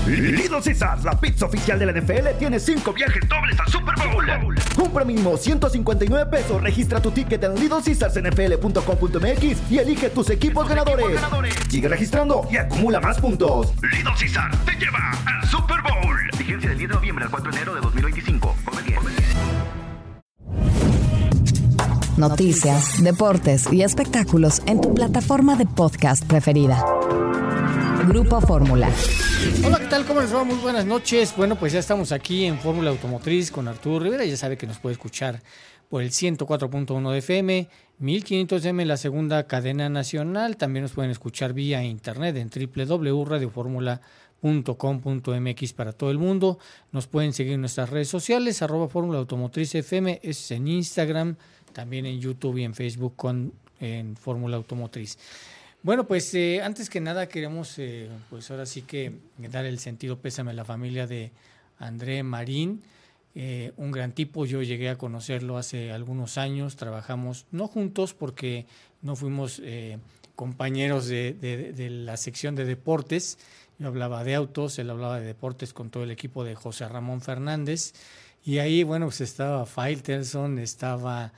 Little Caesars, la pizza oficial de la NFL, tiene 5 viajes dobles al Super Bowl. Compra mínimo $159. Registra tu ticket en LittleCaesarsNFL.com.mx y elige tus equipos ganadores. Sigue registrando y acumula más puntos. Little Caesars te lleva al Super Bowl. Vigencia del 10 de noviembre al 4 de enero de 2025. Come bien. Noticias, deportes y espectáculos en tu plataforma de podcast preferida. Grupo Fórmula. Hola, ¿qué tal? ¿Cómo les va? Muy buenas noches. Bueno, pues ya estamos aquí en Fórmula Automotriz con Arturo Rivera. Ya sabe que nos puede escuchar por el 104.1 de FM, 1500M, la segunda cadena nacional. También nos pueden escuchar vía internet en www.radioformula.com.mx para todo el mundo. Nos pueden seguir en nuestras redes sociales, @Fórmula Automotriz FM, es en Instagram, también en YouTube y en Facebook en Fórmula Automotriz. Bueno, pues antes que nada queremos, pues ahora sí que dar el sentido pésame a la familia de André Marín, un gran tipo. Yo llegué a conocerlo hace algunos años, trabajamos no juntos porque no fuimos compañeros de la sección de deportes. Yo hablaba de autos, él hablaba de deportes con todo el equipo de José Ramón Fernández, y ahí, bueno, pues estaba Faitelson, estaba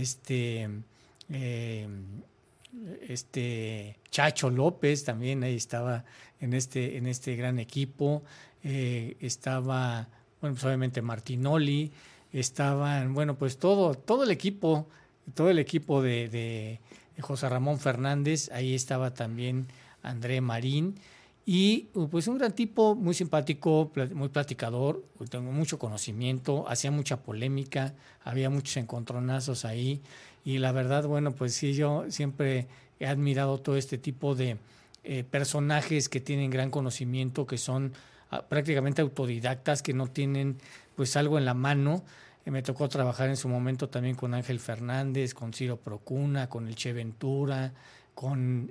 Chacho López también, ahí estaba en este gran equipo, estaba, bueno, pues obviamente Martinoli, estaban, bueno, pues todo el equipo de José Ramón Fernández, ahí estaba también André Marín, y pues un gran tipo, muy simpático, muy platicador, tengo mucho conocimiento, hacía mucha polémica, había muchos encontronazos ahí, y la verdad, bueno, pues sí, yo siempre he admirado todo este tipo de personajes que tienen gran conocimiento, que son prácticamente autodidactas, que no tienen pues algo en la mano. Me tocó trabajar en su momento también con Ángel Fernández, con Ciro Procuna, con el Che Ventura, con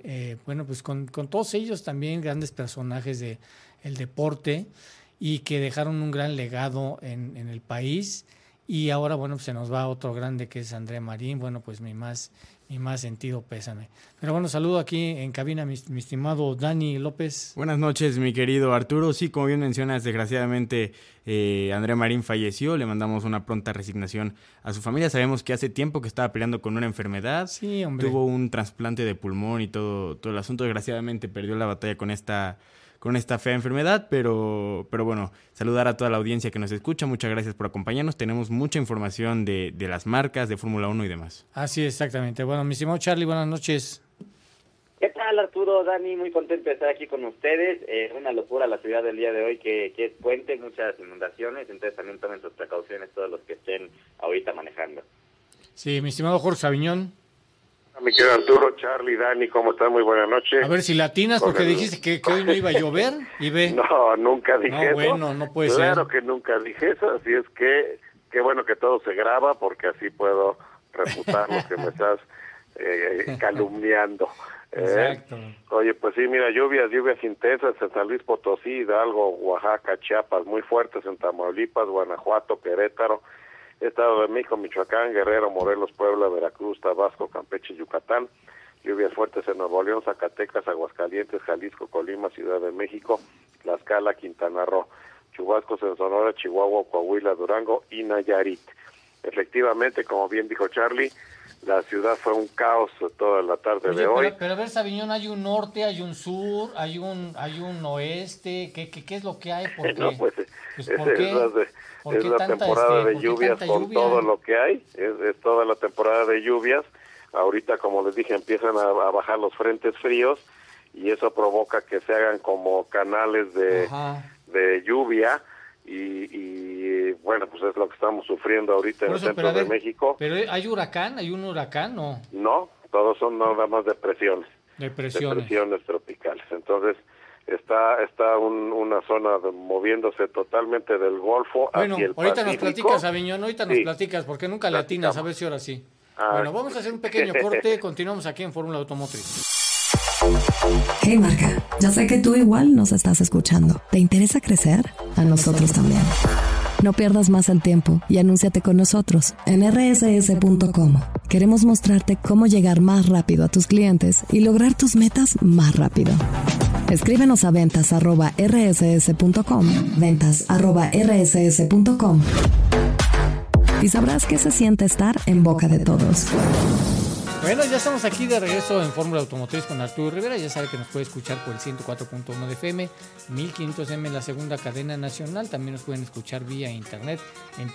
todos ellos también, grandes personajes del deporte, y que dejaron un gran legado en el país. Y ahora, bueno, pues se nos va otro grande que es André Marín. Bueno, pues mi más sentido pésame. Pero bueno, saludo aquí en cabina mi estimado Dani López. Buenas noches, mi querido Arturo. Sí, como bien mencionas, desgraciadamente André Marín falleció. Le mandamos una pronta resignación a su familia. Sabemos que hace tiempo que estaba peleando con una enfermedad. Sí, hombre. Tuvo un trasplante de pulmón y todo el asunto. Desgraciadamente perdió la batalla con esta fea enfermedad, pero bueno, saludar a toda la audiencia que nos escucha. Muchas gracias por acompañarnos. Tenemos mucha información de las marcas, de Fórmula 1 y demás. Así es, exactamente. Bueno, mi estimado Charlie, buenas noches. ¿Qué tal, Arturo, Dani? Muy contento de estar aquí con ustedes. Una locura la ciudad del día de hoy, que es puente, muchas inundaciones, entonces también tomen sus precauciones todos los que estén ahorita manejando. Sí, mi estimado Jorge Aviñón. Mi querido Arturo, Charlie, Dani, ¿cómo están? Muy buenas noches. A ver si latinas, porque dijiste que hoy no iba a llover, y ve. No, nunca dije eso. Bueno, no puede ser. Claro que nunca dije eso, así es que qué bueno que todo se graba, porque así puedo refutar lo que me estás calumniando. Exacto. Oye, pues sí, mira, lluvias intensas en San Luis Potosí, Hidalgo, Oaxaca, Chiapas, muy fuertes en Tamaulipas, Guanajuato, Querétaro, Estado de México, Michoacán, Guerrero, Morelos, Puebla, Veracruz, Tabasco, Campeche, Yucatán. Lluvias fuertes en Nuevo León, Zacatecas, Aguascalientes, Jalisco, Colima, Ciudad de México, Tlaxcala, Quintana Roo. Chubascos en Sonora, Chihuahua, Coahuila, Durango y Nayarit. Efectivamente, como bien dijo Charlie, la ciudad fue un caos toda la tarde de hoy. Pero a ver, Sabiñón, hay un norte, hay un sur, hay un oeste. ¿Qué es lo que hay? ¿Por qué? No, pues ¿por qué? Es la temporada de lluvias con todo lo que hay, es toda la temporada de lluvias. Ahorita, como les dije, empiezan a bajar los frentes fríos y eso provoca que se hagan como canales de lluvia y bueno, pues es lo que estamos sufriendo ahorita en el centro de México. ¿Pero hay un huracán o...? No, todos son nada más depresiones. Depresiones tropicales. Entonces está una zona moviéndose totalmente del Golfo hacia el Pacífico. Ahorita nos platicas, Aviñón, nos platicas, porque nunca latinas, a ver si ahora sí. Bueno, vamos a hacer un pequeño corte, continuamos aquí en Fórmula Automotriz. Hey Marca, ya sé que tú igual nos estás escuchando. ¿Te interesa crecer? A nosotros también. No pierdas más el tiempo y anúnciate con nosotros en rss.com. Queremos mostrarte cómo llegar más rápido a tus clientes y lograr tus metas más rápido. Escríbenos a ventas@rss.com, ventas@rss.com, y sabrás qué se siente estar en boca de todos. Bueno, ya estamos aquí de regreso en Fórmula Automotriz con Arturo Rivera. Ya sabe que nos puede escuchar por el 104.1 de FM, 1500M en la segunda cadena nacional. También nos pueden escuchar vía internet en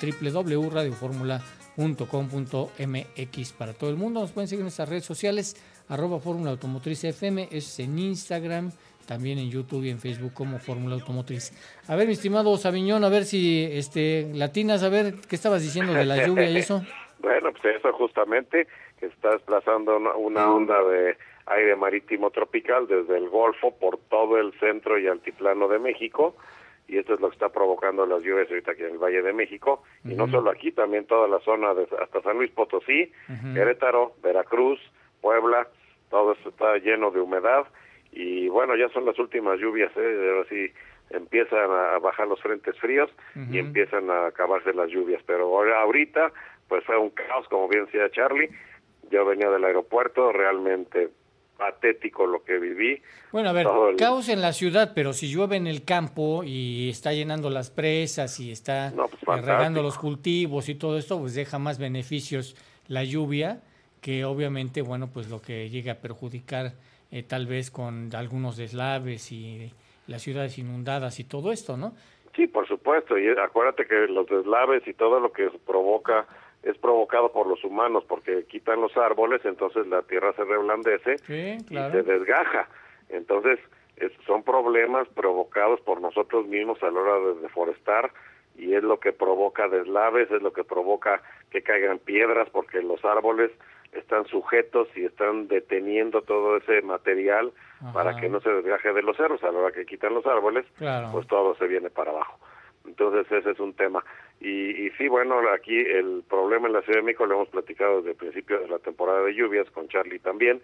www.radioformula.com.mx para todo el mundo. Nos pueden seguir en nuestras redes sociales, @Fórmula Automotriz FM, es en Instagram, también en YouTube y en Facebook como Fórmula Automotriz. A ver, mi estimado Saviñón, a ver si latinas, a ver qué estabas diciendo de la lluvia y eso. Bueno, pues eso justamente, que está desplazando una onda de aire marítimo tropical desde el Golfo por todo el centro y altiplano de México, y esto es lo que está provocando las lluvias ahorita aquí en el Valle de México, y no solo aquí, también toda la zona hasta San Luis Potosí, Querétaro, Veracruz, Puebla, todo esto está lleno de humedad, y bueno, ya son las últimas lluvias, ahora sí empiezan a bajar los frentes fríos y empiezan a acabarse las lluvias, pero ahorita pues fue un caos, como bien decía Charlie. Yo venía del aeropuerto, realmente patético lo que viví. Bueno, a ver, caos en la ciudad, pero si llueve en el campo y está llenando las presas y está regando los cultivos y todo esto, pues deja más beneficios la lluvia que obviamente, bueno, pues lo que llega a perjudicar tal vez con algunos deslaves y las ciudades inundadas y todo esto, ¿no? Sí, por supuesto, y acuérdate que los deslaves y todo lo que provoca es provocado por los humanos, porque quitan los árboles, entonces la tierra se reblandece y se desgaja. Entonces, son problemas provocados por nosotros mismos a la hora de deforestar, y es lo que provoca deslaves, es lo que provoca que caigan piedras, porque los árboles están sujetos y están deteniendo todo ese material para que no se desgaje de los cerros. A la hora que quitan los árboles, pues todo se viene para abajo. Entonces ese es un tema. Y sí, bueno, aquí el problema en la Ciudad de México lo hemos platicado desde el principio de la temporada de lluvias, con Charlie también,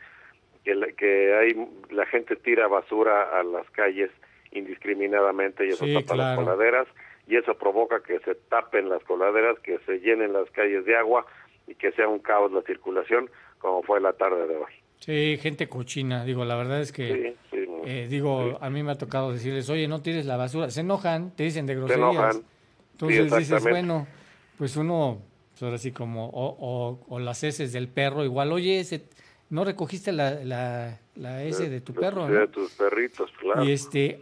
que la gente tira basura a las calles indiscriminadamente y eso tapa las coladeras, y eso provoca que se tapen las coladeras, que se llenen las calles de agua y que sea un caos la circulación, como fue la tarde de hoy. Sí, gente cochina, digo, la verdad es que, a mí me ha tocado decirles, oye, no tires la basura, se enojan, te dicen de groserías. Se enojan. Entonces dices, bueno, pues uno, pues ahora sí como, o las heces del perro, igual, oye, no recogiste la S de tu perro, ¿no? De tus perritos, claro. Y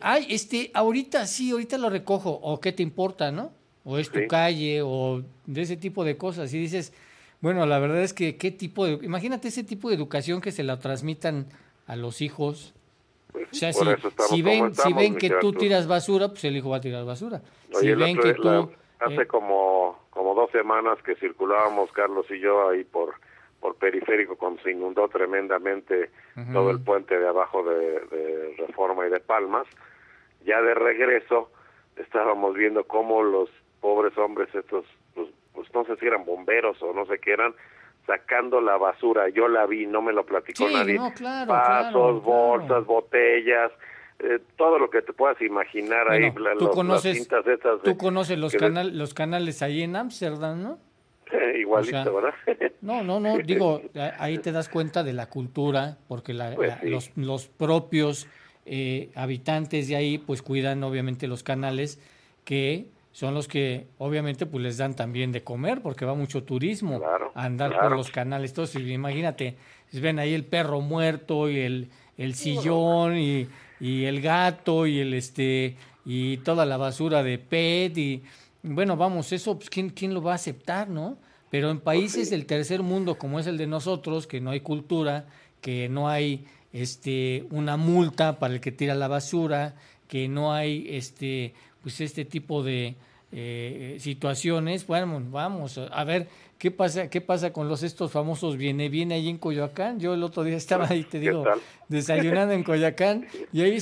ahorita lo recojo, o qué te importa, ¿no? O es tu calle, o de ese tipo de cosas, y dices, bueno, la verdad es que imagínate ese tipo de educación que se la transmitan a los hijos. Pues, o sea, si ven que tú tiras basura, pues el hijo va a tirar basura. Oye, si ven que tú... Hace como 2 semanas que circulábamos, Carlos y yo, ahí por Periférico, cuando se inundó tremendamente todo el puente de abajo de Reforma y de Palmas. Ya de regreso estábamos viendo cómo los pobres hombres estos, pues no sé si eran bomberos o no sé qué eran, sacando la basura. Yo la vi, no me lo platicó nadie. No, claro, vasos, bolsas, botellas, todo lo que te puedas imaginar. Bueno, ahí las cintas estas. Tú conoces los canales ahí en Ámsterdam, ¿no? Igualito, o sea, ¿verdad? No, digo, ahí te das cuenta de la cultura, porque los propios habitantes de ahí pues cuidan obviamente los canales, que son los que obviamente pues les dan también de comer, porque va mucho turismo a andar por los canales. Entonces imagínate, ven ahí el perro muerto y el sillón y el gato y y toda la basura de PET, y bueno, vamos, eso pues quién lo va a aceptar, ¿no? Pero en países del tercer mundo como es el de nosotros, que no hay cultura, que no hay una multa para el que tira la basura, que no hay pues este tipo de situaciones. Bueno, vamos a ver qué pasa con estos famosos viene ahí en Coyoacán. Yo el otro día estaba ahí, te digo, desayunando en Coyoacán, y ahí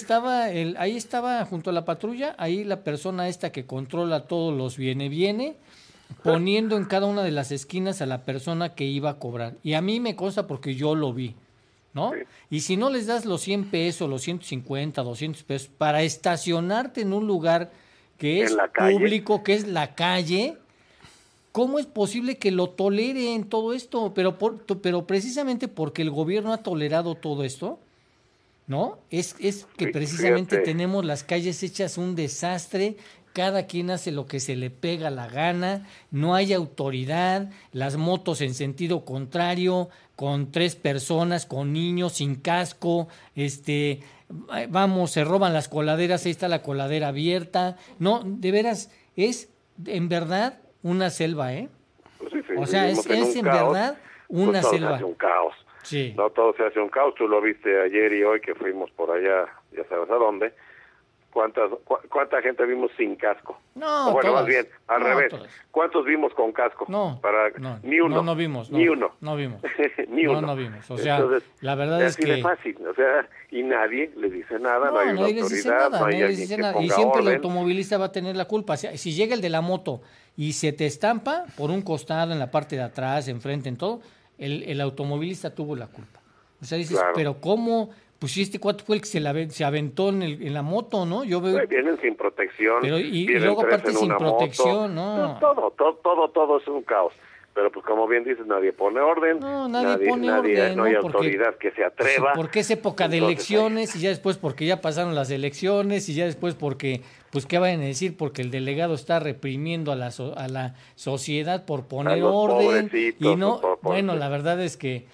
estaba junto a la patrulla, ahí la persona esta que controla todos los viene, poniendo en cada una de las esquinas a la persona que iba a cobrar. Y a mí me consta porque yo lo vi, ¿no? Sí. Y si no les das los 100 pesos, los 150, 200 pesos para estacionarte en un lugar que es público, que es la calle, ¿cómo es posible que lo toleren todo esto? Pero precisamente porque el gobierno ha tolerado todo esto, ¿no? Es que Sí, precisamente fíjate. tenemos las calles hechas un desastre, cada quien hace lo que se le pega la gana, no hay autoridad, las motos en sentido contrario, con 3 personas, con niños, sin casco, vamos, se roban las coladeras, ahí está la coladera abierta, no, de veras, es en verdad una selva, ¿eh? Pues sí, O sea, vivimos es en caos, verdad pues una todo se selva. hace un caos. Sí. No, todo se hace un caos. Tú lo viste ayer y hoy que fuimos por allá, ya sabes a dónde. ¿Cuánta gente vimos sin casco? No, O bueno, todas. más bien, al No, revés. todas. ¿Cuántos vimos con casco? No, Ni uno. no vimos. Ni uno. No vimos. Ni uno. No vimos. O sea, Entonces, la verdad es así de que... fácil. O sea, y nadie les dice nada, no hay una nadie les dice autoridad, nada, no hay nadie les alguien dice que nada. Y ponga siempre el orden. automovilista va a tener la culpa. O sea, si llega el de la moto y se te estampa por un costado, en la parte de atrás, enfrente, en todo, el automovilista tuvo la culpa. O sea, dices, Claro. pero ¿cómo? Pues si este cuate fue el que se aventó en la moto, ¿no? Yo veo... Vienen sin protección. Pero y vienen luego 3 aparte en sin una protección, moto. ¿no? Todo es un caos. Pero pues como bien dices, nadie pone orden. No, nadie pone orden, no hay ¿no? Porque- autoridad que se atreva. Porque es época de Entonces, elecciones y ya después porque ya pasaron las elecciones y ya después porque, pues, ¿qué vayan a decir? Porque el delegado está reprimiendo a la sociedad por poner los orden pobrecitos, y no, por- bueno, la verdad es que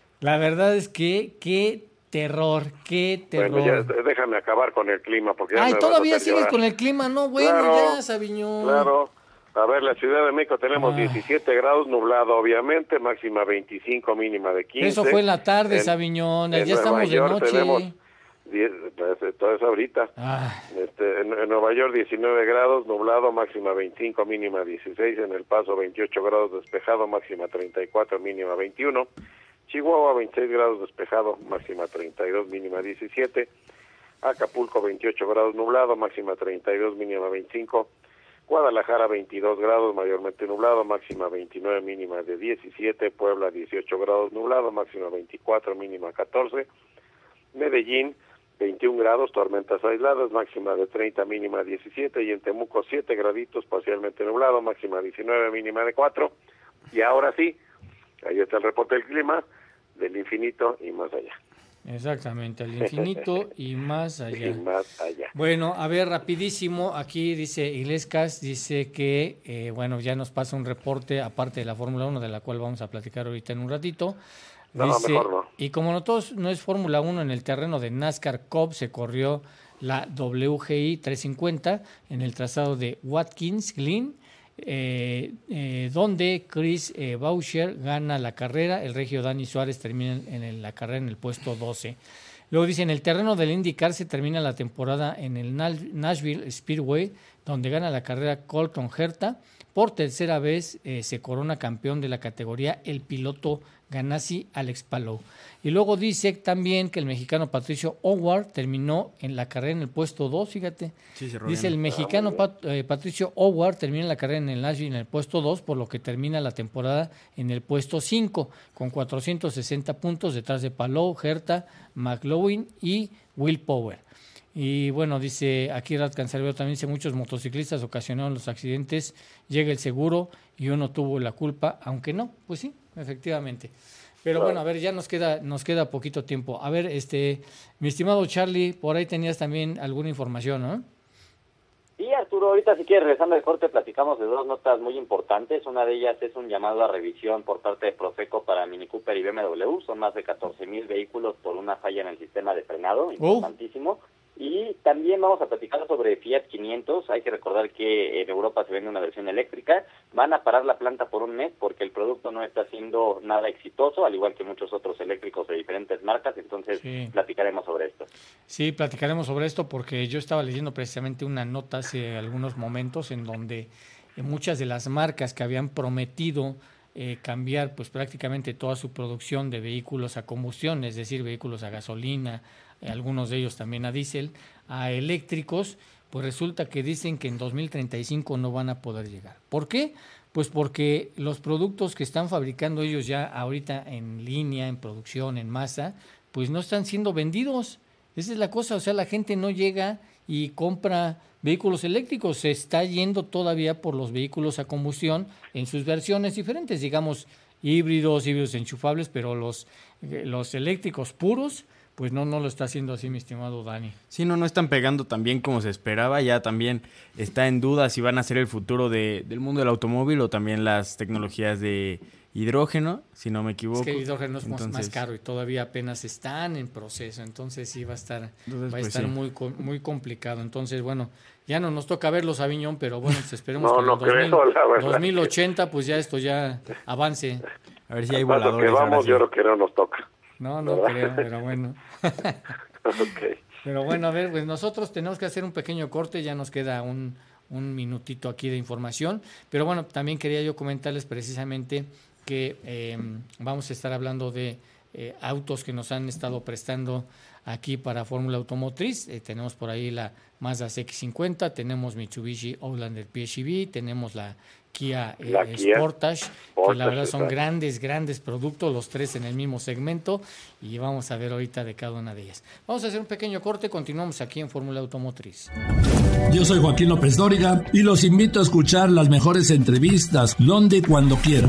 qué terror. Bueno, ya déjame acabar con el clima porque ya Ay, me vas a todavía hacer sigues llorar. con el clima, ¿no? Bueno, Claro, ya, Sabiñón. Claro. A ver, la Ciudad de México tenemos Ah. 17 grados, nublado obviamente, máxima 25, mínima de 15. Eso fue en la tarde, En- Sabiñón, en ya Nueva estamos de York noche. tenemos 10, todo eso ahorita. Ah, En Nueva York 19 grados, nublado, máxima 25, mínima 16. En El Paso 28 grados despejado, máxima 34, mínima 21. Chihuahua 26 grados despejado, máxima 32, mínima 17. Acapulco 28 grados nublado, máxima 32, mínima 25. Guadalajara 22 grados, mayormente nublado, máxima 29, mínima de 17. Puebla 18 grados nublado, máxima 24, mínima 14. Medellín 21 grados, tormentas aisladas, máxima de 30, mínima 17. Y en Temuco 7 graditos, parcialmente nublado, máxima 19, mínima de 4. Y ahora sí, ahí está el reporte del clima, del infinito y más allá. exactamente, al infinito y más allá. Y más allá. Bueno, a ver, rapidísimo, aquí dice Ilescas, dice que, bueno, ya nos pasa un reporte, aparte de la Fórmula 1, de la cual vamos a platicar ahorita en un ratito. No, Dice, mejor no. y como no es Fórmula 1, en el terreno de NASCAR Cup se corrió la WGI 350 en el trazado de Watkins Glen, donde Chris Boucher gana la carrera, el regio Dani Suárez termina la carrera en el puesto 12. Luego dice, en el terreno del IndyCar se termina la temporada en el Nashville Speedway, donde gana la carrera Colton Herta. Por tercera vez se corona campeón de la categoría el piloto Ganassi Alex Palou. Y luego dice también que el mexicano Patricio Howard terminó en la carrera en el puesto 2, fíjate. Sí, se Dice el mexicano Patricio Howard termina la carrera en el Nashville en el puesto 2, por lo que termina la temporada en el puesto 5, con 460 puntos detrás de Palou, Herta, McLaughlin y Will Power. Y bueno, dice aquí Rad Cancerbero también dice, muchos motociclistas ocasionaron los accidentes, llega el seguro y uno tuvo la culpa, aunque no, pues sí, efectivamente. Pero Claro. bueno, a ver, ya nos queda poquito tiempo. A ver, mi estimado Charlie, por ahí tenías también alguna información, ¿no? Sí, Arturo, ahorita si quieres, regresando al corte, platicamos de dos notas muy importantes. Una de ellas es un llamado a revisión por parte de Profeco para Mini Cooper y BMW. Son más de 14,000 vehículos por una falla en el sistema de frenado, importantísimo. Y también vamos a platicar sobre Fiat 500. Hay que recordar que en Europa se vende una versión eléctrica. Van a parar la planta por un mes porque el producto no está siendo nada exitoso, al igual que muchos otros eléctricos de diferentes marcas. Entonces, Sí. platicaremos sobre esto. Sí, platicaremos sobre esto porque yo estaba leyendo precisamente una nota hace algunos momentos en donde muchas de las marcas que habían prometido cambiar pues prácticamente toda su producción de vehículos a combustión, es decir, vehículos a gasolina, algunos de ellos también a diésel, a eléctricos, pues resulta que dicen que en 2035 no van a poder llegar. ¿Por qué? Pues porque los productos que están fabricando ellos ya ahorita en línea, en producción, en masa, pues no están siendo vendidos. Esa es la cosa, o sea, la gente no llega y compra vehículos eléctricos, se está yendo todavía por los vehículos a combustión en sus versiones diferentes, digamos híbridos enchufables, pero los eléctricos puros, pues no lo está haciendo así, mi estimado Dani. Sí, no están pegando tan bien como se esperaba. Ya también está en duda si van a ser el futuro del mundo del automóvil o también las tecnologías de hidrógeno, si no me equivoco. Es que el hidrógeno es más caro y todavía apenas están en proceso, entonces sí va a estar muy complicado. Entonces, bueno, ya no nos toca verlos, Aviñón, pero bueno, pues esperemos que en 2080 pues ya esto ya avance. A ver si hay voladores. Que vamos, yo creo que no nos toca. No creo, pero bueno. Okay. Pero bueno, a ver, pues nosotros tenemos que hacer un pequeño corte, ya nos queda un minutito aquí de información, pero bueno, también quería yo comentarles precisamente que vamos a estar hablando de autos que nos han estado prestando aquí para Fórmula Automotriz. Tenemos por ahí la Mazda CX-50, tenemos Mitsubishi Outlander PHEV, tenemos la Kia Sportage, que la verdad son grandes productos, los tres en el mismo segmento, y vamos a ver ahorita de cada una de ellas. Vamos a hacer un pequeño corte, continuamos aquí en Fórmula Automotriz. Yo soy Joaquín López Dóriga y los invito a escuchar las mejores entrevistas donde y cuando quieran.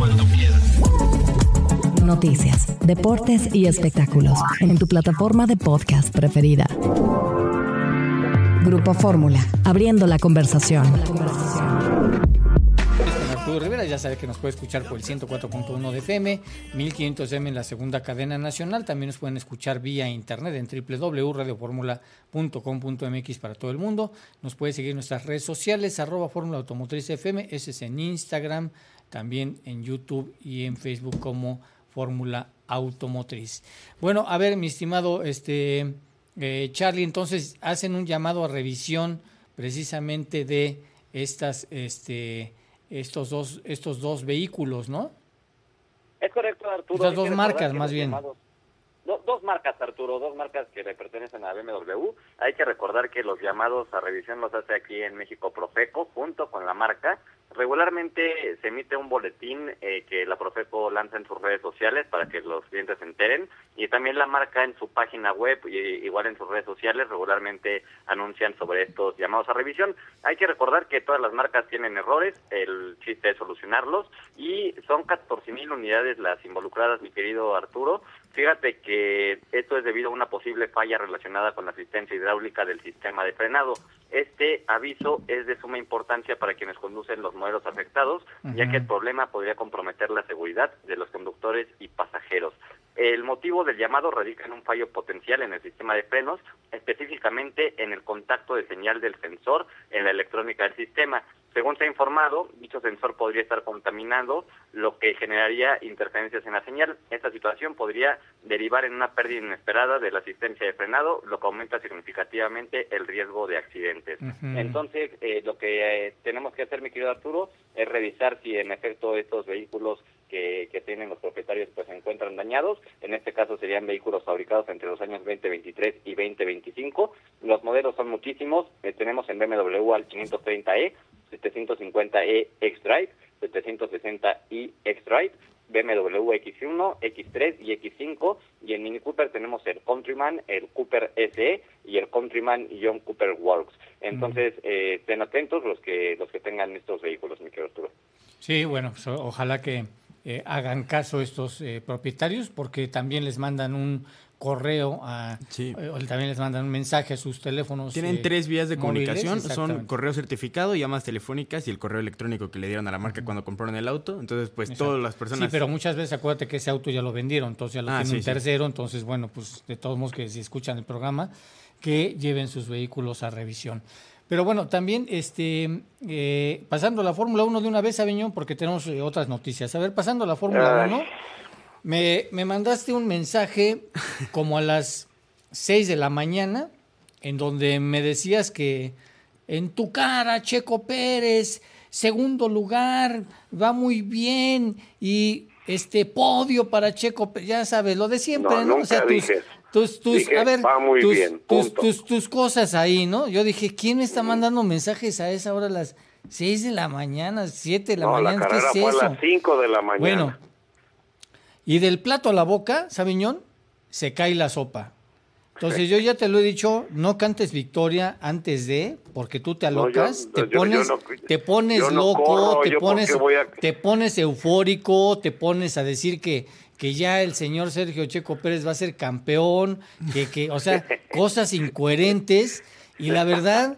Noticias, deportes y espectáculos en tu plataforma de podcast preferida. Grupo Fórmula, abriendo la conversación. Arturo Rivera, ya sabe que nos puede escuchar por el 104.1 de FM, 1500M en la segunda cadena nacional. También nos pueden escuchar vía internet en www.radioformula.com.mx para todo el mundo. Nos puede seguir en nuestras redes sociales, @Fórmula Automotriz FM, ese es en Instagram, también en YouTube y en Facebook como Fórmula Automotriz. Bueno, a ver, mi estimado Charlie, entonces hacen un llamado a revisión precisamente de estos dos vehículos, ¿no? Es correcto, Arturo. Estas dos marcas, más bien. Dos marcas, Arturo, dos marcas que le pertenecen a BMW. Hay que recordar que los llamados a revisión los hace aquí en México Profeco, junto con la marca. Regularmente se emite un boletín que la Profeco lanza en sus redes sociales para que los clientes se enteren, y también la marca en su página web y igual en sus redes sociales regularmente anuncian sobre estos llamados a revisión. Hay que recordar que todas las marcas tienen errores, el chiste es solucionarlos, y son 14,000 unidades las involucradas, mi querido Arturo. Fíjate que esto es debido a una posible falla relacionada con la asistencia hidráulica del sistema de frenado. Este aviso es de suma importancia para quienes conducen los modelos afectados, ya que el problema podría comprometer la seguridad de los conductores y pasajeros. El motivo del llamado radica en un fallo potencial en el sistema de frenos, específicamente en el contacto de señal del sensor en la electrónica del sistema. Según se ha informado, dicho sensor podría estar contaminado, lo que generaría interferencias en la señal. Esta situación podría derivar en una pérdida inesperada de la asistencia de frenado, lo que aumenta significativamente el riesgo de accidentes. Entonces, lo que tenemos que hacer, mi querido Arturo, es revisar si en efecto estos vehículos que tienen los propietarios pues se encuentran dañados. En este caso serían vehículos fabricados entre los años 2023 y 2025. Los modelos son muchísimos. Tenemos en BMW al 530e, 750e X-Drive, 760i X-Drive, BMW X1, X3 y X5, y en Mini Cooper tenemos el Countryman, el Cooper SE y el Countryman John Cooper Works. Entonces, estén atentos los que tengan estos vehículos, mi querido Arturo. Sí, bueno, pues, ojalá que hagan caso estos propietarios, porque también les mandan un correo también les mandan un mensaje a sus teléfonos. Tienen 3 vías de comunicación, son correo correo certificado, llamadas telefónicas y el correo electrónico que le dieron a la marca cuando compraron el auto. Entonces, pues todas las personas... Sí, pero muchas veces acuérdate que ese auto ya lo vendieron, entonces ya lo tiene un tercero, entonces bueno, pues de todos modos que si escuchan el programa, que lleven sus vehículos a revisión. Pero bueno, también pasando a la Fórmula 1 de una vez, Aviñón, porque tenemos otras noticias. A ver, pasando a la Fórmula 1... Me mandaste un mensaje como a las 6 de la mañana, en donde me decías que en tu cara, Checo Pérez, segundo lugar, va muy bien, y podio para Checo Pérez, ya sabes, lo de siempre, ¿no? O sea, dije, a ver, va muy bien, tus cosas ahí, ¿no? Yo dije, ¿quién me está mandando mensajes a esa hora, a las 6 de la mañana, 7 de la mañana? ¿Qué es eso? Fue a las 5 de la mañana. Bueno. Y del plato a la boca, Sabiñón, se cae la sopa. Entonces yo ya te lo he dicho, no cantes victoria antes de, porque tú te alocas, te pones loco, te pones eufórico, te pones a decir que ya el señor Sergio Checo Pérez va a ser campeón, o sea, cosas incoherentes. Y la verdad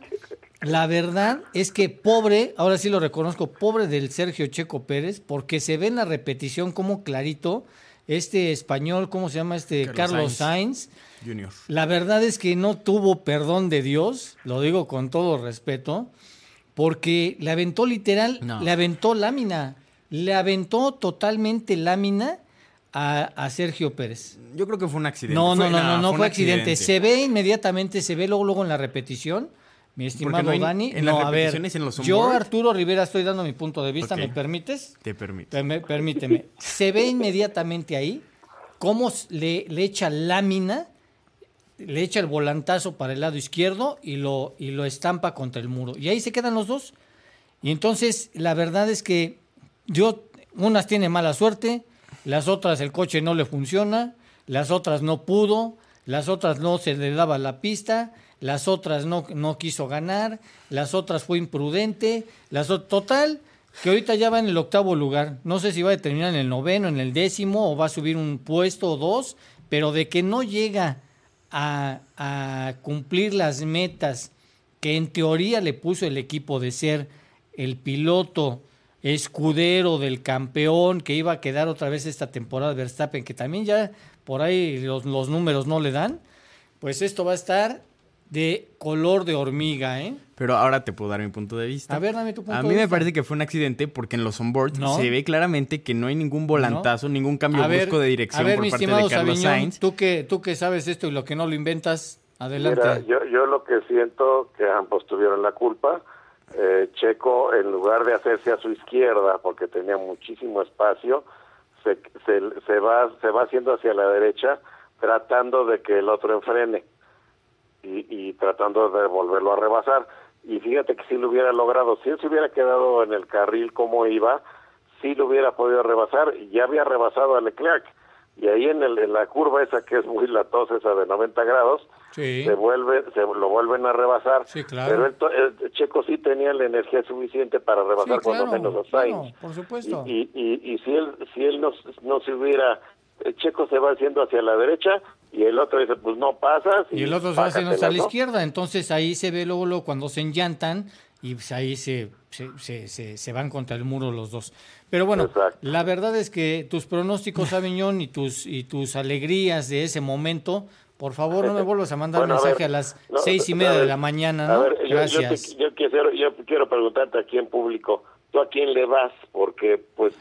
es que pobre, ahora sí lo reconozco, pobre del Sergio Checo Pérez, porque se ve en la repetición como clarito, este español, ¿cómo se llama? Carlos Sainz Junior. La verdad es que no tuvo perdón de Dios, lo digo con todo respeto, porque le aventó le aventó lámina, le aventó totalmente lámina a Sergio Pérez. Yo creo que fue un accidente. No fue accidente. Se ve inmediatamente, luego en la repetición. Mi estimado Dani, a ver, yo Arturo Rivera estoy dando mi punto de vista, ¿me permites? Te permito. Permíteme. Se ve inmediatamente ahí cómo le echa lámina, le echa el volantazo para el lado izquierdo y lo estampa contra el muro. Y ahí se quedan los dos. Y entonces, la verdad es que unas tiene mala suerte, las otras el coche no le funciona, las otras no pudo, las otras no se le daba la pista, las otras no quiso ganar, las otras fue imprudente, total, que ahorita ya va en el 8º lugar. No sé si va a terminar en el 9º, en el 10º, o va a subir un puesto o 2, pero de que no llega a cumplir las metas que en teoría le puso el equipo de ser el piloto escudero del campeón, que iba a quedar otra vez esta temporada Verstappen, que también ya por ahí los números no le dan, pues esto va a estar de color de hormiga, ¿eh? Pero ahora te puedo dar mi punto de vista. A ver, dame tu punto de vista. A mí me parece que fue un accidente porque en los onboards se ve claramente que no hay ningún volantazo, ningún cambio brusco de dirección por parte de Carlos Sainz. Tú que sabes esto y lo que no lo inventas, adelante. Mira, yo lo que siento que ambos tuvieron la culpa. Checo, en lugar de hacerse a su izquierda porque tenía muchísimo espacio, se va haciendo hacia la derecha tratando de que el otro enfrene y tratando de volverlo a rebasar. Y fíjate que si lo hubiera logrado, si él se hubiera quedado en el carril como iba, sí lo hubiera podido rebasar, y ya había rebasado a Leclerc. Y ahí en la curva esa que es muy latosa, esa de 90 grados, sí, lo vuelven a rebasar. Sí, claro. Pero el Checo sí tenía la energía suficiente para rebasar, sí, cuando menos a Sainz. Claro, por supuesto. Y si él no se hubiera, el Checo se va haciendo hacia la derecha y el otro dice, pues no pasas. Y el otro se va haciendo hacia la izquierda. Entonces ahí se ve luego cuando se enllantan y pues ahí se van contra el muro los dos. Pero bueno, exacto, la verdad es que tus pronósticos, Aviñón, y tus alegrías de ese momento, por favor, no me vuelvas a mandar mensaje a las 6:30 de la mañana, ¿no? Gracias. Yo quiero preguntarte aquí en público, ¿tú a quién le vas? Porque, pues...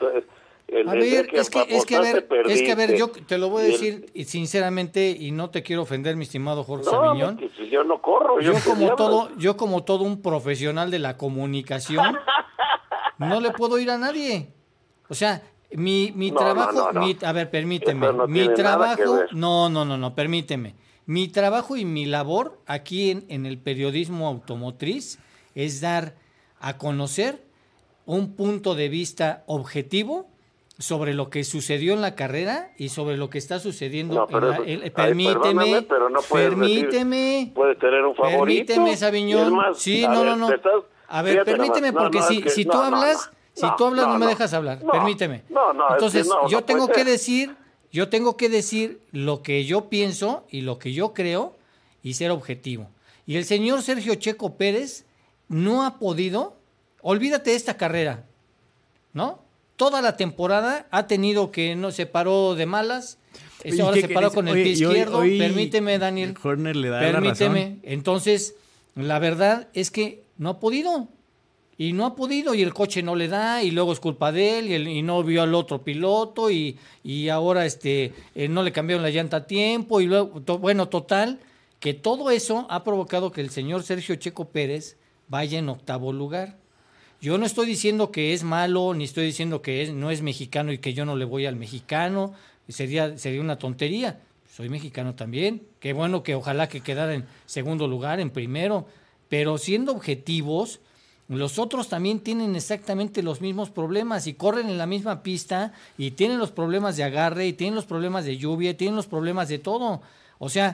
Es que a ver, yo te lo voy a decir sinceramente y no te quiero ofender, mi estimado Jorge Saviñón. Yo no corro. Yo como todo un profesional de la comunicación, no le puedo ir a nadie. O sea, mi trabajo, a ver, permíteme, mi trabajo, permíteme. Mi trabajo y mi labor aquí en el periodismo automotriz es dar a conocer un punto de vista objetivo sobre lo que sucedió en la carrera y sobre lo que está sucediendo. Permíteme, pero no permíteme. Puedes tener un favorito. Permíteme, Saviñón. Sí, no. A ver, permíteme, porque si tú hablas no me dejas hablar. Permíteme. Entonces, yo tengo que decir lo que yo pienso y lo que yo creo y ser objetivo. Y el señor Sergio Checo Pérez no ha podido, olvídate de esta carrera, ¿no? Toda la temporada ha tenido que no se paró de malas. Ahora se paró con el pie izquierdo. Permíteme, Daniel. Horner le da Permíteme. La razón. Entonces, la verdad es que no ha podido. Y el coche no le da, y luego es culpa de él, y no vio al otro piloto, y ahora no le cambiaron la llanta a tiempo, y luego, total, que todo eso ha provocado que el señor Sergio Checo Pérez vaya en 8º lugar. Yo no estoy diciendo que es malo, ni estoy diciendo que no es mexicano y que yo no le voy al mexicano. Sería una tontería. Soy mexicano también. Qué bueno que ojalá que quedara en 2º lugar, en primero. Pero siendo objetivos, los otros también tienen exactamente los mismos problemas y corren en la misma pista y tienen los problemas de agarre y tienen los problemas de lluvia y tienen los problemas de todo. O sea,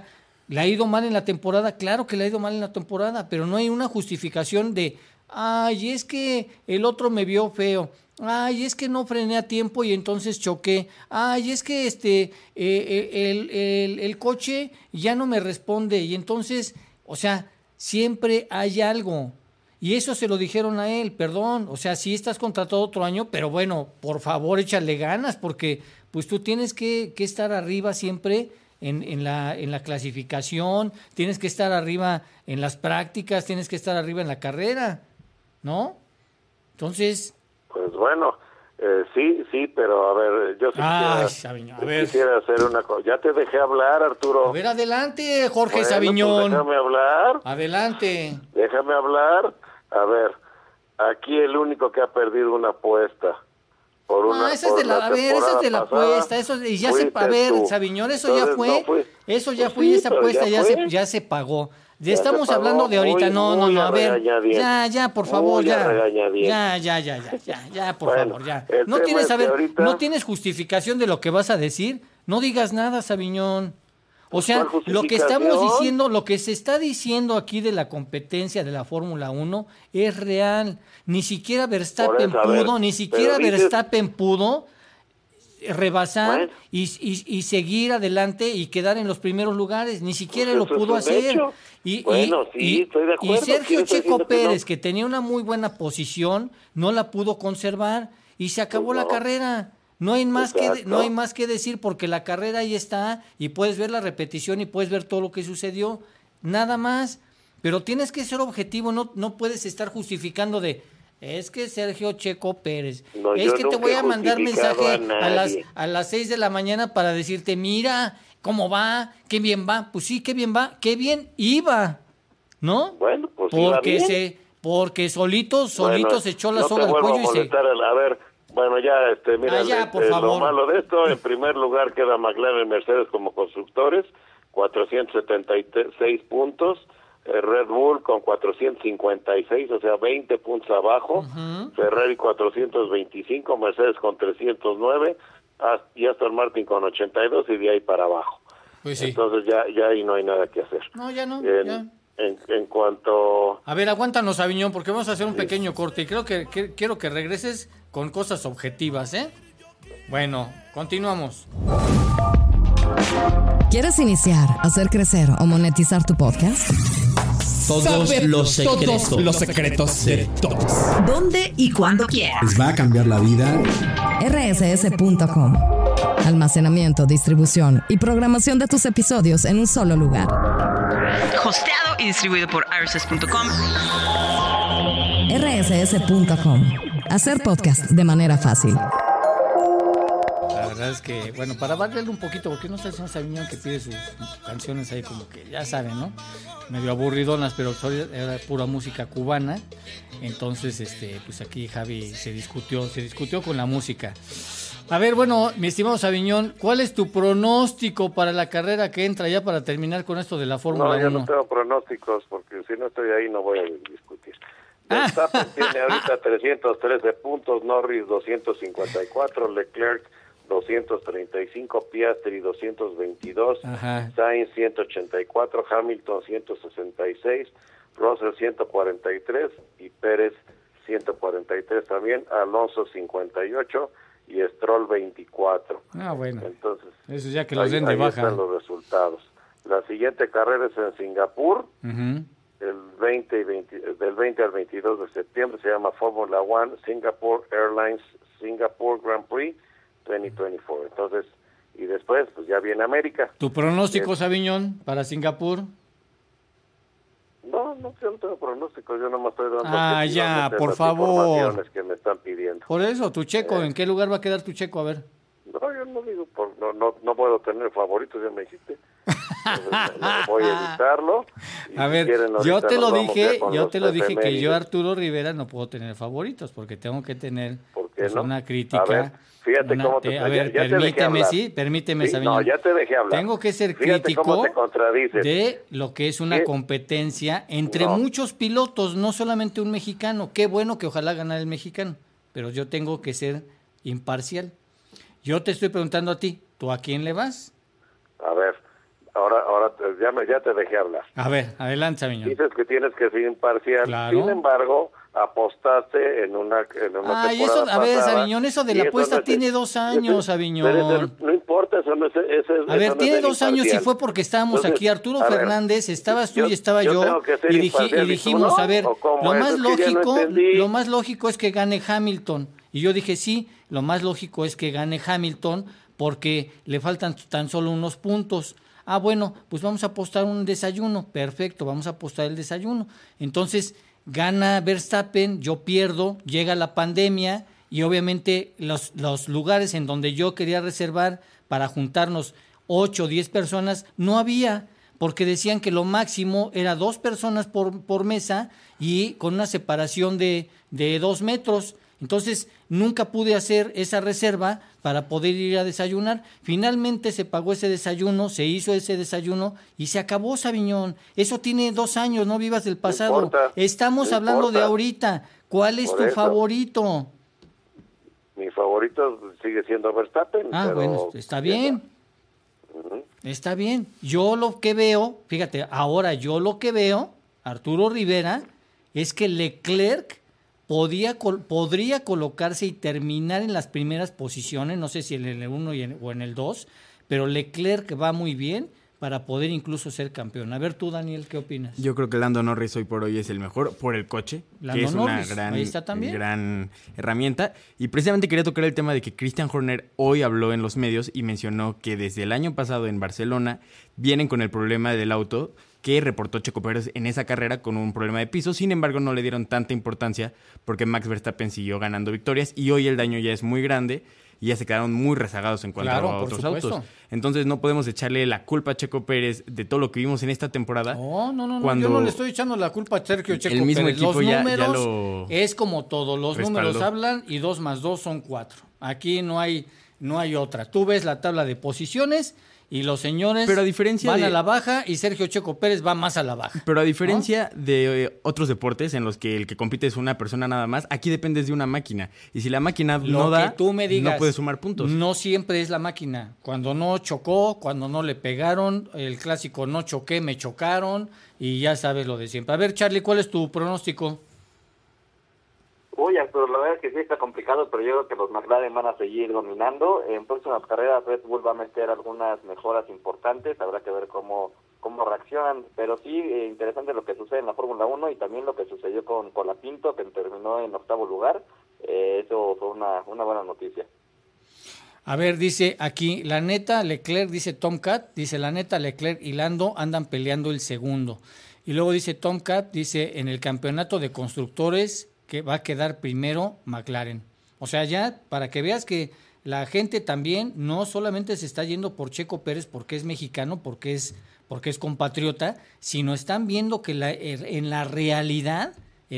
¿Le ha ido mal en la temporada? Claro que le ha ido mal en la temporada, pero no hay una justificación de, ay, es que el otro me vio feo, ay, es que no frené a tiempo y entonces choqué, ay, es que el coche ya no me responde y entonces, o sea, siempre hay algo. Y eso se lo dijeron a él, perdón, o sea, sí estás contratado otro año, pero bueno, por favor, échale ganas, porque pues tú tienes que estar arriba siempre en la clasificación, tienes que estar arriba en las prácticas, tienes que estar arriba en la carrera, ¿no? Entonces... Pues bueno, sí, pero a ver, yo quisiera hacer una cosa. Ya te dejé hablar, Arturo. A ver, adelante, Jorge Saviñón. Pues déjame hablar. Adelante. Déjame hablar. A ver, aquí el único que ha perdido una apuesta. Esa es de la apuesta. Eso, y ya a ver, Saviñón, eso entonces, ya fue. Eso ya fue, esa apuesta ya se pagó. Estamos hablando de ahorita, no, a ver, ya, por favor, ya, por favor, ya. No tienes justificación de lo que vas a decir, no digas nada, Saviñón. O sea, lo que estamos diciendo, lo que se está diciendo aquí de la competencia de la Fórmula 1 es real. Ni siquiera Verstappen pudo rebasar y seguir adelante y quedar en los primeros lugares. Ni siquiera lo pudo hacer. Estoy de acuerdo. Y Sergio Checo Pérez, que tenía una muy buena posición, no la pudo conservar y se acabó la carrera. No hay más que decir porque la carrera ahí está y puedes ver la repetición y puedes ver todo lo que sucedió. Nada más. Pero tienes que ser objetivo, no puedes estar justificando de... Es que Sergio Checo Pérez, es que te voy a mandar mensaje a las 6 de la mañana para decirte, mira, ¿cómo va? ¿Qué bien va? Pues sí, qué bien va, qué bien iba, ¿no? Bueno, pues porque solito se echó la soga al cuello y se... A ver, bueno, ya, mira, por favor. Lo malo de esto, en primer lugar queda McLaren y Mercedes como constructores, 476 puntos, Red Bull con 456, o sea, 20 puntos abajo, Ferrari 425, Mercedes con 309, y Aston Martin con 82 y de ahí para abajo. Pues sí. Entonces ya ahí no hay nada que hacer. No, ya no. En cuanto... A ver, aguántanos, Aviñón, porque vamos a hacer un pequeño corte y quiero que regreses con cosas objetivas, ¿eh? Bueno, continuamos. ¿Quieres iniciar, hacer crecer o monetizar tu podcast? Todos los secretos de todos. ¿Dónde y cuándo quieras? Les va a cambiar la vida. rss.com. Almacenamiento, distribución y programación de tus episodios en un solo lugar. Hosteado y distribuido por rss.com. rss.com. Hacer podcast de manera fácil. La verdad es que, bueno, para variarle un poquito, porque no está el señor Saviñón que pide sus canciones ahí como que, ya saben, ¿no? Medio aburridonas, pero era pura música cubana. Entonces, pues aquí Javi se discutió con la música. A ver, bueno, mi estimado Saviñón, ¿cuál es tu pronóstico para la carrera que entra ya para terminar con esto de la Fórmula 1? No, yo no tengo pronósticos porque si no estoy ahí no voy a discutir. Verstappen tiene ahorita 313 puntos, Norris 254, Leclerc 235, Piastri 222, Sainz 184, Hamilton 166, Russell 143 y Pérez 143 también, Alonso 58 y Stroll 24. Bueno. Entonces, eso ya que los den de baja. Están los resultados. La siguiente carrera es en Singapur, del 20 al 22 de septiembre, se llama Fórmula 1 Singapore Airlines Singapore Grand Prix 2024. Entonces, y después, pues ya viene América. ¿Tu pronóstico, Saviñón, para Singapur? No tengo pronóstico, yo nomás estoy dando ya, por favor, informaciones que me están pidiendo. Por eso, tu Checo, ¿en qué lugar va a quedar tu Checo? A ver. No, yo no digo, no puedo tener favoritos, ya me dijiste. Voy a evitarlo. A ver, yo te lo dije que yo, Arturo Rivera, no puedo tener favoritos porque tengo que tener una crítica. A ver, fíjate cómo te... A ver, permíteme, sí, Saviñón. No, ya te dejé hablar. Tengo que ser Fíjate crítico de lo que es una competencia entre muchos pilotos, no solamente un mexicano. Qué bueno que ojalá ganara el mexicano, pero yo tengo que ser imparcial. Yo te estoy preguntando a ti, ¿tú a quién le vas? A ver, Ahora ya te dejé hablar. A ver, adelante, Sabiñón. Dices que tienes que ser imparcial. Claro. Sin embargo, apostaste en una temporada eso, a ver, pasada, Sabiñón, eso de la apuesta no tiene 2 años, Sabiñón. No importa, eso no es... A ver, tiene 2 años y fue porque estábamos aquí, Arturo Fernández, estabas tú y estaba yo, y dijimos, ¿no? a ver, lo más lógico es que gane Hamilton. Y yo dije, sí, lo más lógico es que gane Hamilton porque le faltan tan solo unos puntos. Bueno, pues vamos a apostar un desayuno. Perfecto, vamos a apostar el desayuno. Entonces, gana Verstappen, yo pierdo, llega la pandemia y obviamente los lugares en donde yo quería reservar para juntarnos 8 o 10 personas, no había, porque decían que lo máximo era 2 personas por mesa y con una separación de 2 metros. Entonces, nunca pude hacer esa reserva para poder ir a desayunar. Finalmente se pagó ese desayuno, se hizo ese desayuno y se acabó, Sabiñón. Eso tiene 2 años, no vivas del pasado. Estamos hablando de ahorita. ¿Cuál es tu favorito? Mi favorito sigue siendo Verstappen. Bueno, está bien. Está bien. Yo lo que veo, fíjate, ahora yo lo que veo, Arturo Rivera, es que Leclerc podría colocarse y terminar en las primeras posiciones, no sé si en el 1 o en el 2, pero Leclerc va muy bien para poder incluso ser campeón. A ver tú, Daniel, ¿qué opinas? Yo creo que Lando Norris hoy por hoy es el mejor por el coche, que es una gran herramienta. Y precisamente quería tocar el tema de que Christian Horner hoy habló en los medios y mencionó que desde el año pasado en Barcelona vienen con el problema del auto que reportó Checo Pérez en esa carrera con un problema de piso. Sin embargo, no le dieron tanta importancia porque Max Verstappen siguió ganando victorias y hoy el daño ya es muy grande y ya se quedaron muy rezagados en cuanto a otros autos. Entonces no podemos echarle la culpa a Checo Pérez de todo lo que vimos en esta temporada. No, yo no le estoy echando la culpa a Sergio Checo Pérez. El mismo equipo los números es como todo, los números hablan y 2 más 2 son 4. Aquí no hay otra. Tú ves la tabla de posiciones y los señores van a la baja y Sergio Checo Pérez va más a la baja. Pero a diferencia de otros deportes en los que el que compite es una persona nada más, aquí dependes de una máquina. Y si la máquina no da, no puedes sumar puntos. No siempre es la máquina. Cuando no chocó, cuando no le pegaron, el clásico no choqué, me chocaron y ya sabes lo de siempre. A ver, Charlie, ¿cuál es tu pronóstico? Pero la verdad es que sí está complicado, pero yo creo que los McLaren van a seguir dominando. En próximas carreras Red Bull va a meter algunas mejoras importantes, habrá que ver cómo reaccionan, pero sí, interesante lo que sucede en la Fórmula 1 y también lo que sucedió con Colapinto, que terminó en 8º lugar. Eso fue una buena noticia. A ver, dice aquí, la neta Leclerc, dice Tomcat, dice la neta Leclerc y Lando andan peleando el segundo. Y luego dice Tomcat, dice en el campeonato de constructores que va a quedar primero McLaren. O sea, ya para que veas que la gente también no solamente se está yendo por Checo Pérez porque es mexicano, porque es compatriota, sino están viendo que en la realidad,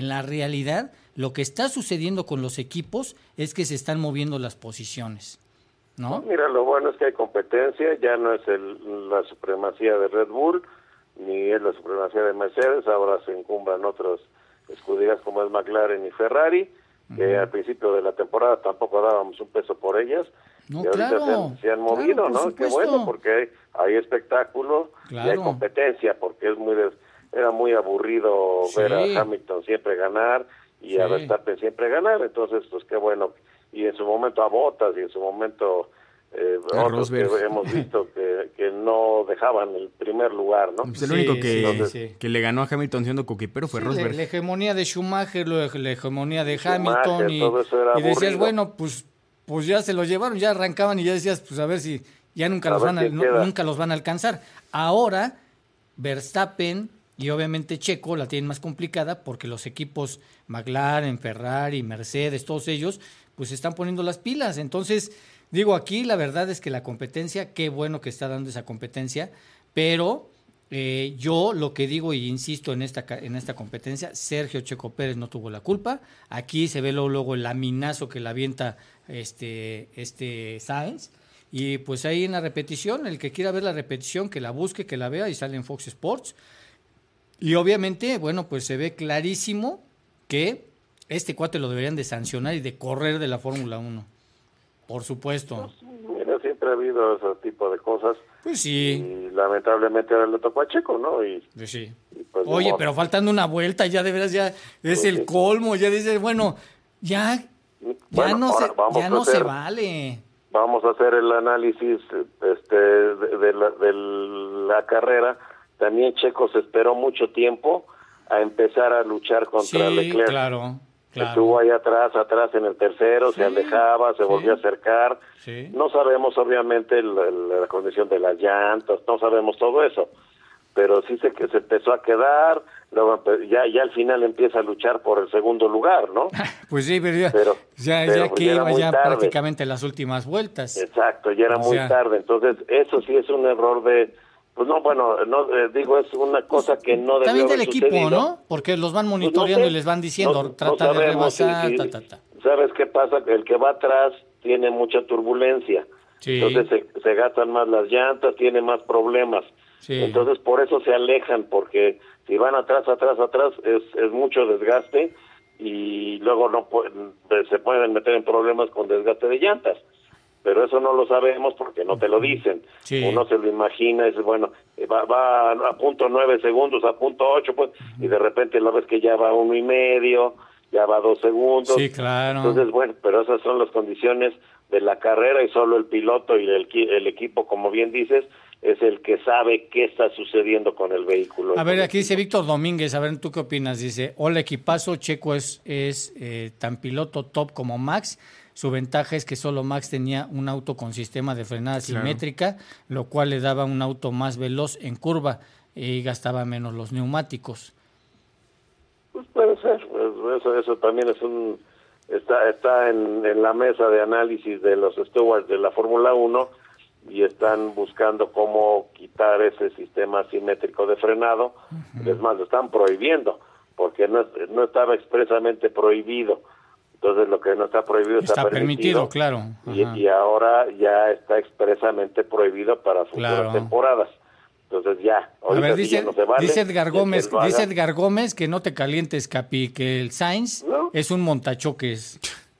lo que está sucediendo con los equipos es que se están moviendo las posiciones, ¿no? Mira, lo bueno es que hay competencia, ya no es la supremacía de Red Bull, ni es la supremacía de Mercedes, ahora se encumbran otros escuderías como es McLaren y Ferrari, que al principio de la temporada tampoco dábamos un peso por ellas, y ahorita se han movido, ¿no? Qué bueno, porque hay espectáculo y hay competencia, porque era muy aburrido ver a Hamilton siempre ganar y a Verstappen siempre ganar, entonces pues qué bueno, y en su momento a Bottas y en su momento otros que hemos visto que no dejaban el primer lugar, ¿no? Pues el único que le ganó a Hamilton siendo coquipero fue Rosberg. La hegemonía de Schumacher, la hegemonía de Hamilton y decías, bueno, pues ya se lo llevaron, ya arrancaban y ya decías, pues a ver si ya nunca los van a alcanzar. Ahora Verstappen y obviamente Checo la tienen más complicada porque los equipos McLaren, Ferrari, Mercedes, todos ellos pues se están poniendo las pilas. Entonces digo, aquí la verdad es que la competencia, qué bueno que está dando esa competencia, pero yo lo que digo y insisto en esta competencia, Sergio Checo Pérez no tuvo la culpa. Aquí se ve luego el laminazo que le avienta este Sainz. Y pues ahí en la repetición, el que quiera ver la repetición, que la busque, que la vea y sale en Fox Sports. Y obviamente, bueno, pues se ve clarísimo que este cuate lo deberían de sancionar y de correr de la Fórmula 1. Por supuesto. Mira, siempre ha habido ese tipo de cosas. Pues sí. Y lamentablemente ahora le tocó a Checo, ¿no? Pues sí. Pues, oye, pero faltando una vuelta, ya de veras, ya es pues el colmo, ya dices, bueno, ya no se vale. Vamos a hacer el análisis de la carrera. También Checo se esperó mucho tiempo a empezar a luchar contra Leclerc. Claro. Estuvo ahí atrás en el tercero, se alejaba, se volvió a acercar. Sí. No sabemos obviamente la condición de las llantas, no sabemos todo eso, pero sí sé que se empezó a quedar, luego ya al final empieza a luchar por el segundo lugar, ¿no? Pues sí, pero ya que iba ya prácticamente las últimas vueltas. Exacto, ya era muy tarde, entonces eso sí es un error de... Pues no, bueno, digo, es una cosa que no debió también del haber equipo, sucedido. ¿no? Porque los van monitoreando y les van diciendo, trata de rebasar, ¿Sabes qué pasa? El que va atrás tiene mucha turbulencia. Sí. Entonces se gastan más las llantas, tiene más problemas. Sí. Entonces por eso se alejan, porque si van atrás es mucho desgaste y luego se pueden meter en problemas con desgaste de llantas. Pero eso no lo sabemos porque no te lo dicen. Sí. Uno se lo imagina, es bueno, va a punto 9 segundos, a punto 8, pues, y de repente lo ves que ya va 1.5, ya va 2 segundos. Sí, claro. Entonces, bueno, pero esas son las condiciones de la carrera y solo el piloto y el equipo, como bien dices, es el que sabe qué está sucediendo con el vehículo. A ver, aquí dice Víctor Domínguez, a ver, ¿tú qué opinas? Dice, hola equipazo, Checo es tan piloto top como Max. Su ventaja es que solo Max tenía un auto con sistema de frenada simétrica, lo cual le daba un auto más veloz en curva y gastaba menos los neumáticos. Pues puede ser, eso también es está en la mesa de análisis de los stewards de la Fórmula 1 y están buscando cómo quitar ese sistema simétrico de frenado. Es más, lo están prohibiendo, porque no estaba expresamente prohibido. Entonces lo que no está prohibido está permitido, claro. Y ahora ya está expresamente prohibido para futuras temporadas. Entonces ya, a ver, dice, no se vale, dice Edgar Gómez que no te calientes, Capi, que el Sainz es un montachoques.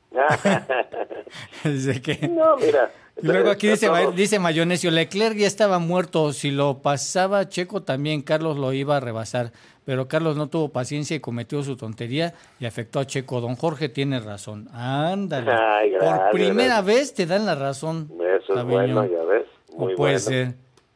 Dice que... No, mira. Y luego aquí dice Mayonesio, Leclerc ya estaba muerto, si lo pasaba Checo también Carlos lo iba a rebasar, pero Carlos no tuvo paciencia y cometió su tontería y afectó a Checo. Don Jorge tiene razón. Ándale. Ay, gracias, por primera vez te dan la razón. Eso es bueno, ya ves. Muy puede ser.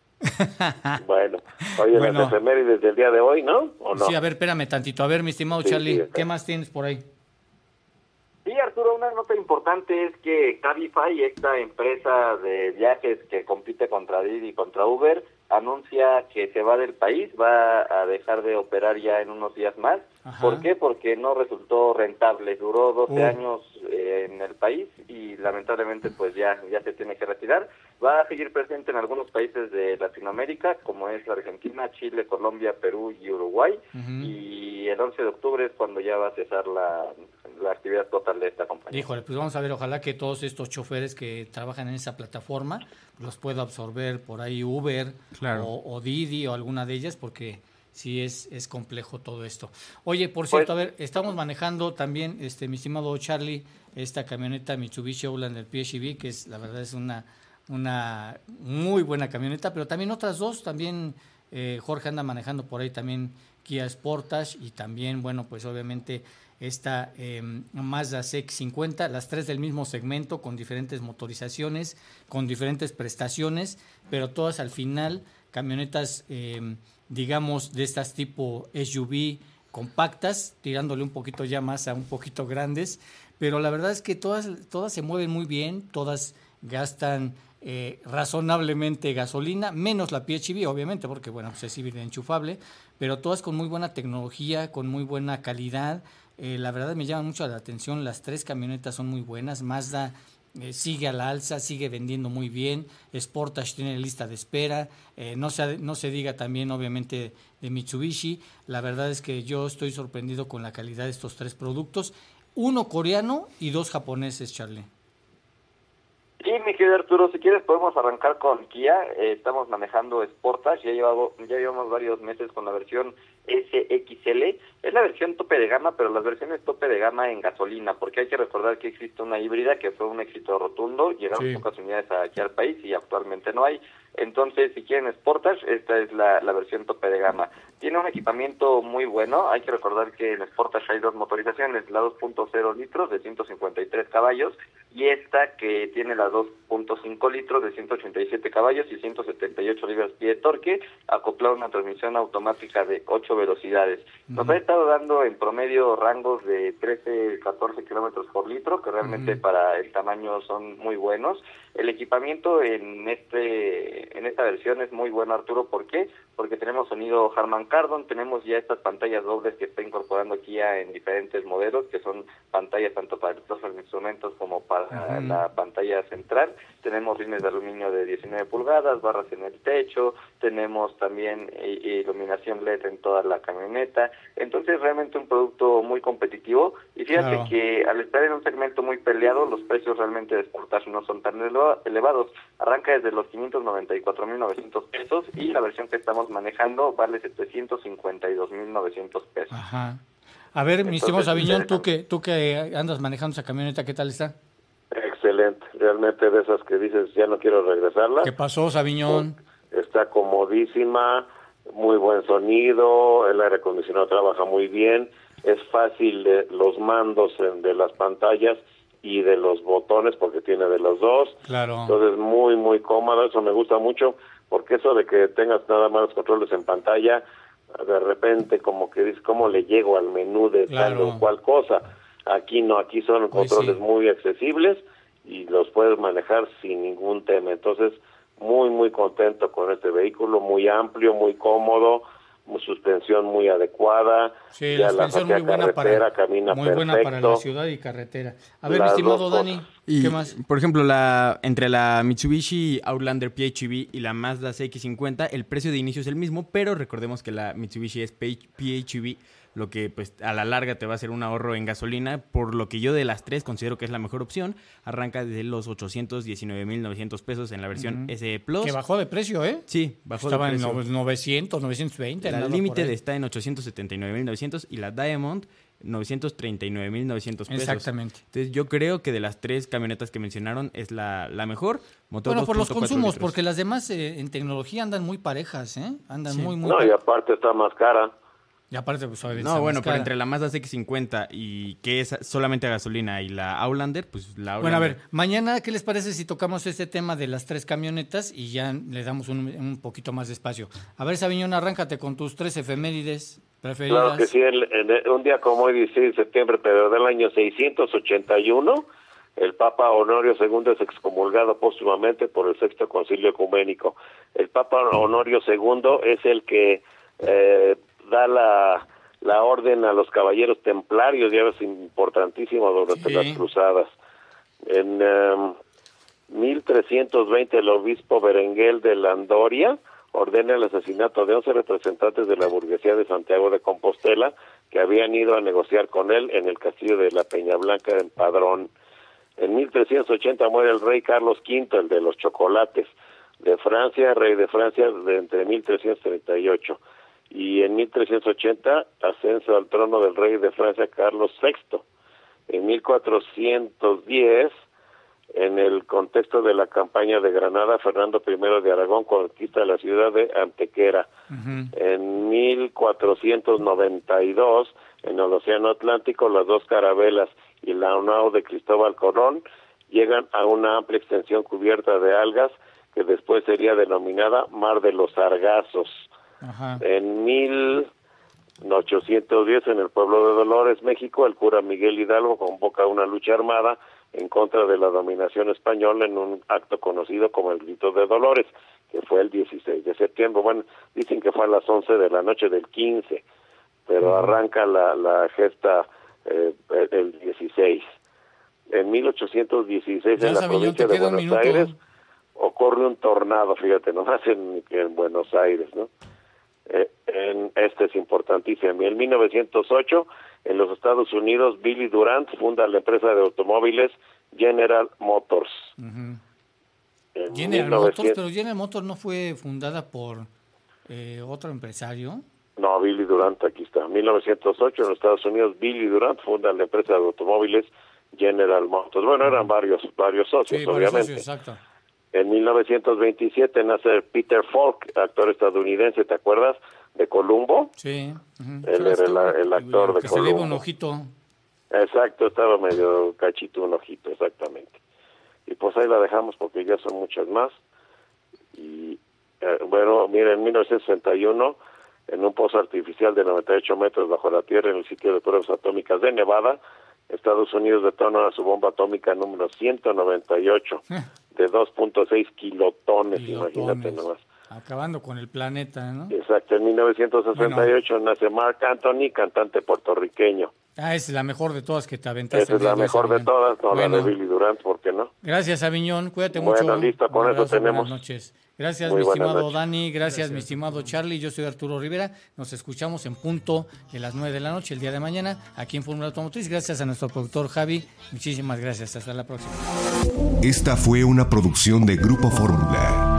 Bueno, oye, las efemérides del día de hoy, ¿no? ¿O no? Sí, a ver, espérame tantito. A ver, mi estimado Charlie, ¿qué más tienes por ahí? Sí, Arturo, una nota importante es que Cabify, esta empresa de viajes que compite contra Didi y contra Uber, anuncia que se va del país, va a dejar de operar ya en unos días más. Ajá. ¿Por qué? Porque no resultó rentable, duró 12 años en el país y lamentablemente pues ya se tiene que retirar. Va a seguir presente en algunos países de Latinoamérica, como es la Argentina, Chile, Colombia, Perú y Uruguay, y el 11 de octubre es cuando ya va a cesar la actividad total de esta compañía. Híjole, pues vamos a ver, ojalá que todos estos choferes que trabajan en esa plataforma los pueda absorber por ahí Uber, claro, o Didi o alguna de ellas, porque sí es complejo todo esto. Oye, por cierto, a ver, estamos manejando también, mi estimado Charlie, esta camioneta Mitsubishi Outlander PHEV, que es, la verdad, es una muy buena camioneta, pero también otras dos, también Jorge anda manejando por ahí también Kia Sportage y también, bueno, pues obviamente esta Mazda CX-50, las tres del mismo segmento, con diferentes motorizaciones, con diferentes prestaciones, pero todas al final camionetas, digamos, de estas tipo SUV compactas, tirándole un poquito ya más a un poquito grandes, pero la verdad es que todas se mueven muy bien, todas gastan razonablemente gasolina, menos la PHEV, obviamente, porque bueno, pues es híbrida enchufable, pero todas con muy buena tecnología, con muy buena calidad. La verdad me llama mucho la atención, las tres camionetas son muy buenas. Mazda sigue a la alza, sigue vendiendo muy bien. Sportage tiene lista de espera. No se diga también, obviamente, de Mitsubishi. La verdad es que yo estoy sorprendido con la calidad de estos tres productos. 1 coreano y 2 japoneses, Charlie. Sí, mi querido Arturo, si quieres podemos arrancar con Kia. Estamos manejando Sportage, ya llevamos varios meses con la versión SXL. Es la versión tope de gama, pero las versiones tope de gama en gasolina, porque hay que recordar que existe una híbrida que fue un éxito rotundo, llegaron pocas unidades aquí al país y actualmente no hay. Entonces, si quieren Sportage, esta es la versión tope de gama. Tiene un equipamiento muy bueno. Hay que recordar que en Sportage hay dos motorizaciones, la 2.0 litros de 153 caballos y esta que tiene la 2.5 litros de 187 caballos y 178 libras-pie de torque, acoplada a una transmisión automática de 8 velocidades. Nos ha estado dando en promedio rangos de 13-14 kilómetros por litro, que realmente para el tamaño son muy buenos. El equipamiento en esta versión es muy bueno, Arturo. ¿Por qué? Porque tenemos sonido Harman Kardon, tenemos ya estas pantallas dobles que está incorporando aquí en diferentes modelos, que son pantallas tanto para los instrumentos como para la pantalla central. Tenemos rines de aluminio de 19 pulgadas, barras en el techo, tenemos también iluminación LED en toda la camioneta. Entonces, realmente un producto muy competitivo. Y fíjate que al estar en un segmento muy peleado, los precios realmente de Sportage no son tan elevados. Arranca desde los 594,900 pesos y la versión que estamos manejando vale 752,900 pesos. Ajá. A ver, mi estimado Saviñón, tú que andas manejando esa camioneta, ¿qué tal está? Excelente, realmente de esas que dices ya no quiero regresarla. ¿Qué pasó, Saviñón? Está comodísima, muy buen sonido, el aire acondicionado trabaja muy bien, es fácil los mandos de las pantallas y de los botones porque tiene de los dos. Claro. Entonces muy muy cómoda, eso me gusta mucho, porque eso de que tengas nada más los controles en pantalla, de repente como que dices, ¿cómo le llego al menú de tal o cual cosa? Aquí no, aquí son controles muy accesibles y los puedes manejar sin ningún tema. Entonces, muy muy contento con este vehículo, muy amplio, muy cómodo, suspensión muy adecuada. Sí, la suspensión muy buena para la ciudad y carretera. A ver, mi estimado Dani, ¿qué más? Por ejemplo, entre la Mitsubishi Outlander PHEV y la Mazda CX-50, el precio de inicio es el mismo, pero recordemos que la Mitsubishi es PHEV, lo que pues a la larga te va a hacer un ahorro en gasolina, por lo que yo de las tres considero que es la mejor opción. Arranca desde los 819,900 pesos en la versión SE Plus. Que bajó de precio, ¿eh? Sí, bajó de precio. precio. Estaba en 900, 920. La Limited está en 879,900 y la Diamond 939,900 pesos. Exactamente. Entonces yo creo que de las tres camionetas que mencionaron es la mejor. Motor bueno, por los consumos, litros. porque las demás en tecnología andan muy parejas, ¿eh? Andan muy No, y aparte está más cara. Y aparte, pues, no, bueno, pero entre la Mazda CX-50 y que es solamente a gasolina y la Outlander, pues la Outlander. Bueno, a ver, mañana, ¿qué les parece si tocamos este tema de las tres camionetas y ya le damos un poquito más de espacio? A ver, Saviñón, arráncate con tus tres efemérides preferidas. Claro que sí, un día como hoy, 16 de septiembre, pero del año 681, el Papa Honorio II es excomulgado póstumamente por el Sexto Concilio Ecuménico. El Papa Honorio II es el que da la orden a los caballeros templarios, ya es importantísimo durante las cruzadas. En 1320 el obispo Berenguel de Landoria ordena el asesinato de 11 representantes de la burguesía de Santiago de Compostela que habían ido a negociar con él en el castillo de la Peña Blanca en Padrón. En 1380 muere el rey Carlos V, el de los chocolates, de Francia, rey de Francia entre 1338. Y en 1380, ascenso al trono del rey de Francia Carlos VI. En 1410, en el contexto de la campaña de Granada, Fernando I de Aragón conquista la ciudad de Antequera. En 1492, en el Océano Atlántico, las dos carabelas y la nao de Cristóbal Colón llegan a una amplia extensión cubierta de algas que después sería denominada Mar de los Sargazos. En 1810, en el pueblo de Dolores, México, el cura Miguel Hidalgo convoca una lucha armada en contra de la dominación española en un acto conocido como el Grito de Dolores, que fue el 16 de septiembre. Bueno, dicen que fue a las 11 de la noche del 15, pero arranca la gesta el 16. En 1816, en la provincia de Buenos Aires, ocurre un tornado, fíjate, nomás en Buenos Aires, ¿no? Este es importantísimo. En 1908, en los Estados Unidos, Billy Durant funda la empresa de automóviles General Motors. General Motors, pero General Motors no fue fundada por otro empresario. No, Billy Durant, aquí está. En 1908 en los Estados Unidos, Billy Durant funda la empresa de automóviles General Motors. Bueno, eran varios socios, sí, obviamente. Socios, exacto. En 1927 nace Peter Falk, actor estadounidense, ¿te acuerdas? De Columbo. Sí. Él era el actor de que Columbo. Se le iba un ojito. Exacto, estaba medio cachito un ojito, exactamente. Y pues ahí la dejamos porque ya son muchas más. Y bueno, mira, en 1961, en un pozo artificial de 98 metros bajo la tierra en el sitio de pruebas atómicas de Nevada, Estados Unidos detona su bomba atómica número 198 de 2.6 kilotones, imagínate nomás. Acabando con el planeta, ¿no? Exacto, en 1968 nace Marc Anthony, cantante puertorriqueño. Esa es la mejor de todas que te aventaste. Esa es la mejor de todas, no la de Billy Durant, ¿por qué no? Gracias, Aviñón, cuídate mucho. Bueno, listo, con eso tenemos. Buenas noches. Gracias, mi estimado Dani, gracias, mi estimado Charlie, yo soy Arturo Rivera, nos escuchamos en punto de las 9 de la noche el día de mañana aquí en Fórmula Automotriz, gracias a nuestro productor Javi, muchísimas gracias, hasta la próxima. Esta fue una producción de Grupo Fórmula.